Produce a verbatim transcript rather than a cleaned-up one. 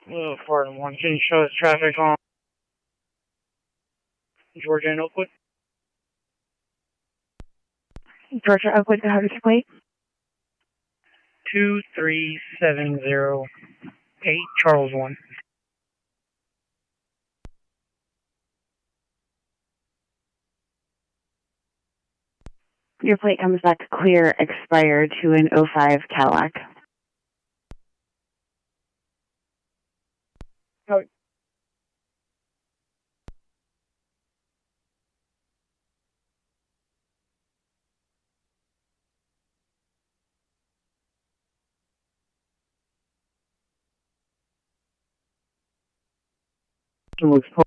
Uh, four and one, can you show us traffic on Georgia and Oakwood? Georgia Oakwood, the hardest plate. Two three seven zero eight Charles one. Your plate comes back clear, expired to an oh five Cadillac. Oh. Looks